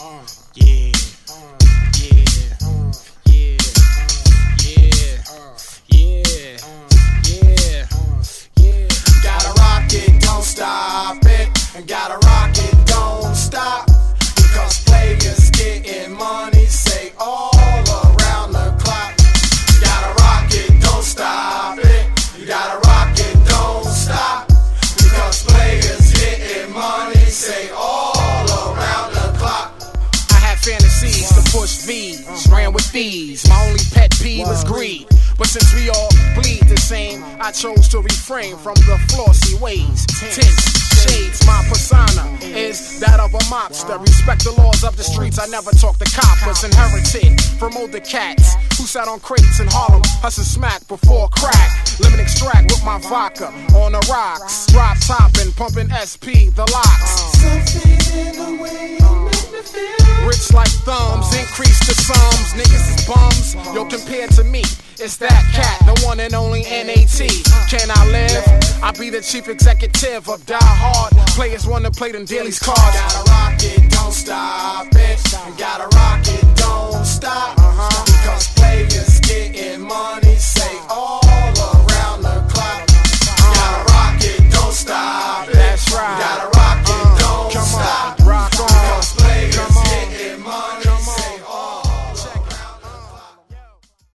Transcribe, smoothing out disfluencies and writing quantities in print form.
Yeah, yeah, yeah, yeah, yeah, yeah. Gotta rock it, don't stop it. And gotta rock it, don't stop. Because players getting money, say all around the clock. Gotta rock it, don't stop it. You gotta rock it, don't stop. Because players getting money, say all around the clock. I had fantasies to push V's, ran with these. My only pet peeve was greed. But since we all bleed the same, I chose to refrain from the flossy ways. Tints, shades, my persona is that of a mobster. Respect the laws of the streets, I never talk to coppers. Inherited from older cats who sat on crates in Harlem, hustle smack before crack. Lemon extract with my vodka on the rocks. Drop topping, pumping SP, the locks. Something in the way you make me feel. Rich like thumbs, increase the sums. Niggas is bums, yo, compared to me, it's that cat, the one and only NAT. Can I live? I be the chief executive of Die Hard. Players wanna play them dailies cards. Gotta rock it, don't stop it. And gotta rock